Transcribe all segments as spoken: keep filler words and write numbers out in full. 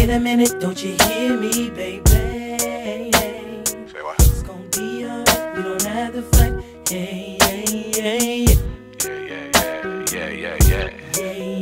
Wait a minute, don't you hear me, baby? Say what? It's gonna be alright, we don't have to fight. Hey, hey, hey, yeah. Yeah, yeah, yeah, yeah, yeah,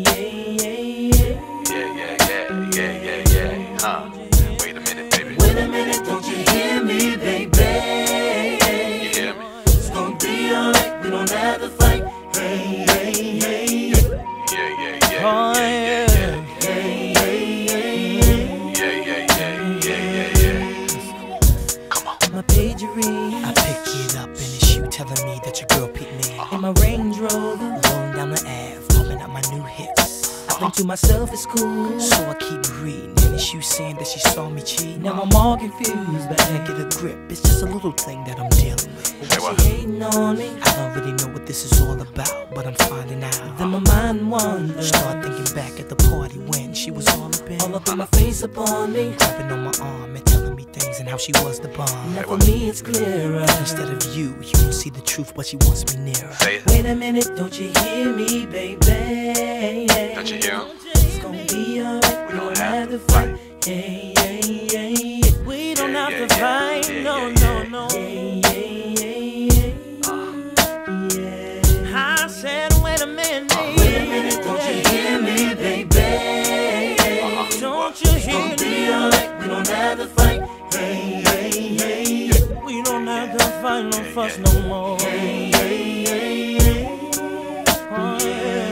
yeah. Yeah, yeah, Yeah, yeah, yeah. yeah, yeah, yeah, yeah. Huh? Wait a minute, baby. Wait a minute, don't you hear me, baby? You hear me? It's gonna be alright, we don't have to fight. Hey, hey, hey, yeah. Yeah, yeah, yeah, Oh, yeah, yeah. yeah, yeah. Hey, hey, hey, Yeah, yeah, yeah, yeah, yeah, yeah. Come on. my pagerine. I pick it up and it's you telling me that your girl picked me. In my Range Rover, Rolling down the Ave, pulling out my new hits. I think to myself it's cool. So I keep reading, and it's you saying that she saw me cheat. Now I'm all confused, but I get a grip, it's just a little thing that I'm dealing with. Say what? she hating on me. I don't really know what this is all about, but I'm finding out. Then my mind wanders, Start thinking back at the party when she was all up in, all up in my face upon me. grabbing on my arm and telling me things and how she was the bomb. Now for me it's clearer. Instead of you, you don't see the truth, but she wants me nearer. Say it. Wait a minute, don't you hear me, baby? Don't you hear him? It's gonna be alright, we don't have to fight. Hey, hey, hey, yeah. We don't have to fight, no, no, no. Hey, hey, hey, yeah. Yeah. I said, wait a minute. Wait a minute, don't you hear me, baby? Don't you It's gonna be alright, we don't have to fight. Hey, hey, hey, yeah. We don't have to fight no fuss no more. Hey, hey, hey, yeah. Oh, yeah.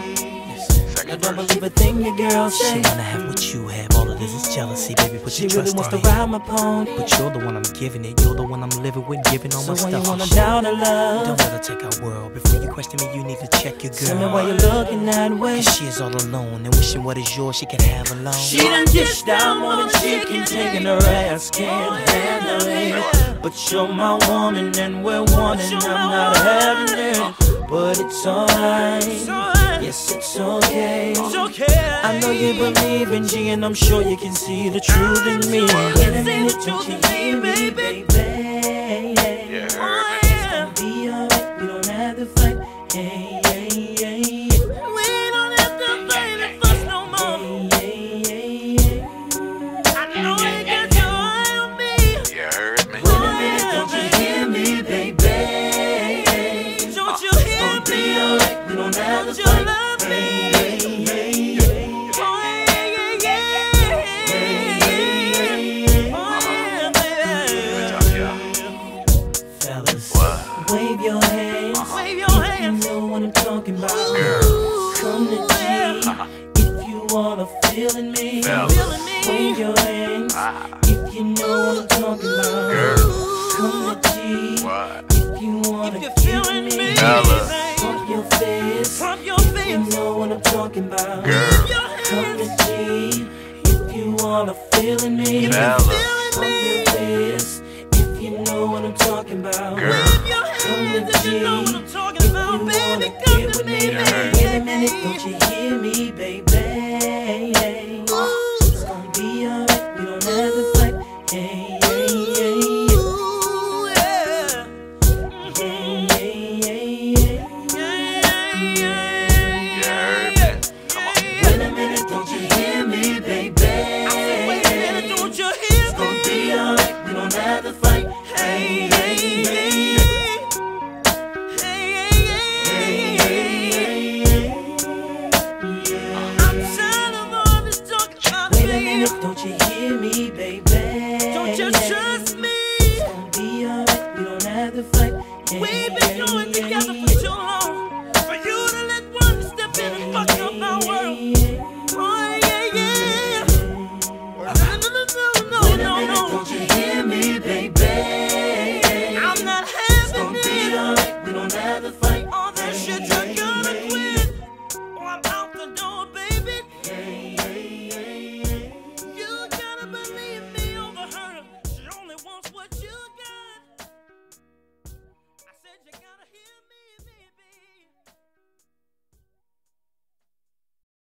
I Second don't verse. believe a thing your girl She say. wanna have what you have, all of this is jealousy, baby, put She your really trust wants to in me. ride my pony. But you're the one I'm giving it, you're the one I'm living with, giving all So my when you stuff. wanna and shit. doubt her love, Don't let her take our world. Before you question me, you need to check your girl. tell me why you're looking that way. Cause she is all alone and wishing what is yours she can have alone. She done dished out more than chicken, taking her ass, can't handle it. But you're my woman and we're one and I'm not having it. But it's alright, yes it's okay. I know you believe in G and I'm sure you can see the truth in me. Wait a minute, don't you hear me, baby? Yeah, heard me. It's gonna be alright, we don't have to fight. Hey, hey, hey, yeah. We don't have to fight and fuss no more. Hey, hey, hey, yeah. I know you got your eye on me. Yeah, heard me. Wait a minute, don't you hear me, baby? Don't you It's hear gonna be me? alright, we don't have Don't to you fight. love me? Hey, hey, yeah. Oh, yeah, yeah, yeah. Hey, hey, yeah. Oh, yeah, Good baby. job, y'all. Fellas, What? wave your hands. Wave your If you hands. know what I'm talking about. Girl. Come to G if you wanna feel in me. Fellas. Feeling me. Wave your hands Ah. if you know what I'm talking about. Girl. Come to G What? if you wanna If you're give feeling me. me, Fellas. Pump your fist Pump your if you fist. know what I'm talking about. Girl. Come to G if you wanna feel in me. Fellas. Pump your fist if you know what I'm talking about. Girl. Come to G if you wanna baby, get come with to me. me, Wait a minute, don't you hear me, baby? It's gonna be alright, we don't have to fight. Hey, hey, hey, yeah. Ooh, yeah. Hey, hey, hey, yeah. You heard me. Come on. Wait a minute, don't you hear me, baby? Wait a minute, don't you hear It's gonna me? be alright, we don't have to fight. Hey, hey, hey, hey. Hey, hey, hey, yeah. I'm tired of all this talk about Wait a me. minute, don't you hear me, baby? Don't you trust me? It's gonna be alright, we don't have to fight. Hey, We